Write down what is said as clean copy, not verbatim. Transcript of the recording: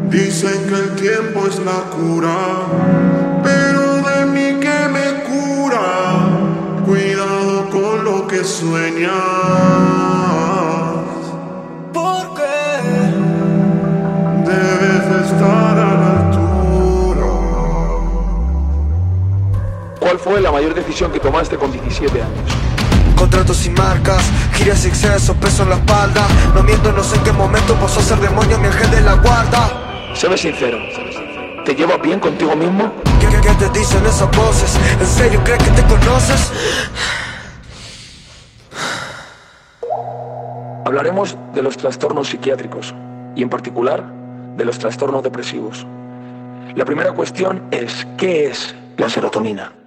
Dicen que el tiempo es la cura, pero de mí que me cura. Cuidado con lo que sueñas, Porque debes de estar a la altura. ¿Cuál fue la mayor decisión que tomaste con 17 años? contratos y marcas, giras y exceso, peso en la espalda. No miento, no sé en qué momento pasó a ser demonio mi ángel de la guarda. Séme sincero, ¿te llevas bien contigo mismo? ¿Qué te dicen esas voces? ¿En serio crees que te conoces? Hablaremos de los trastornos psiquiátricos y en particular de los trastornos depresivos. La primera cuestión es, ¿qué es la serotonina?